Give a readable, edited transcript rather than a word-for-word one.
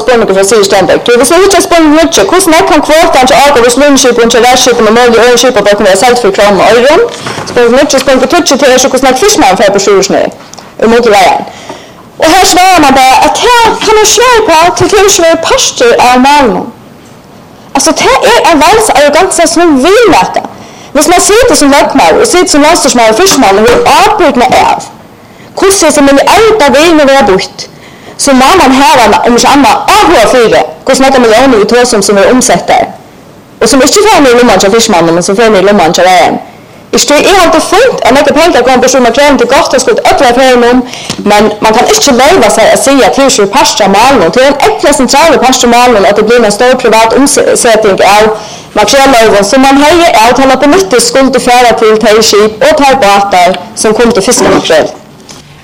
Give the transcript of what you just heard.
spårning för sig ständigt. Du vill inte spårning mycket. Hur snabbt kan kvotan till alkohol och slundskypen till världsskypen och mål i öronkypen bara kunna sält för kronor och öron? Spårning mycket, spårning för tutsi till hur snabbt fiskman för på sjursnö. Emot vägen. Och här svarar man bara att här kan man svara på till tillsvär pastor av malen. Alltså det är en vals arrogansa som vill mäta. Hvis man sitter som lökmar och sitter som landstorsman och fiskman och hur avbrytna av kurser som är allt av vägen och vara bort så må man höra om inte annat avhör fyra hos några miljoner i tåsum som är omsätter och som inte får med i lomman till fiskmannen men som får med i lomman till vägen. Det är alltid fint att några pengar kommer personer kräva till gott och skulle öppna för honom men man kan inte leva sig att säga till sig pastor malen till en äckla centrala pastor malen att det blir en stor privat omsättning av materialöven som man höjer avtalar på nytt skuld och föra till skip och tar båtar som kommer till fiskematerial.